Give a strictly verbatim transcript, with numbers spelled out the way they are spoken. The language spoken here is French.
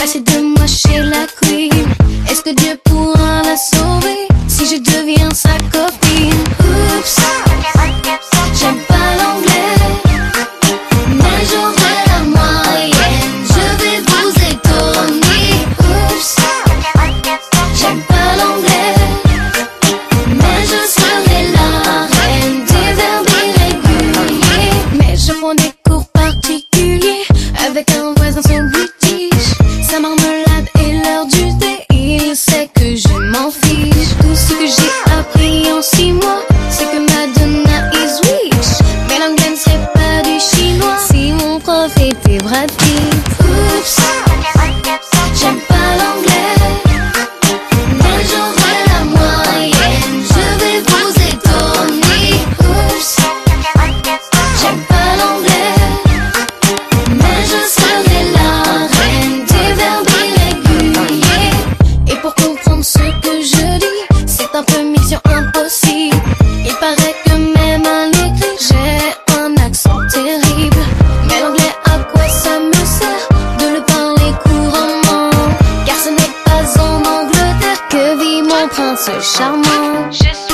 passer de moi chez la queen. Est-ce que Dieu pourra la sauver si je deviens sa copine? Oups, j'aime pas l'anglais, mais j'aurai la moyenne. Je vais vous étonner. Oups, j'aime pas l'anglais, mais je serai la reine des verbes irréguliers. Mais je prends des cours particuliers avec un voisin son british. Sa marmelade est l'heure du thé, il sait que je m'en fiche. Tout ce que j'ai appris en six mois, c'est que Madonna is rich. Mais l'anglais ne serait pas du chinois si mon prof était Brad Pitt. Oups, j'aime pas l'anglais, mais j'aurai la moyenne. Je vais vous étonner. Oups, j'aime pas l'anglais, mais je serai la reine des verbes irréguliers. Et pour comprendre ce que je dis, c'est un peu mission impossible. Il paraît que même à l'écrit, j'ai un accent terrible. Mais l'anglais, à quoi ça me sert de le parler couramment? Car ce n'est pas en Angleterre que vit mon prince charmant. Je suis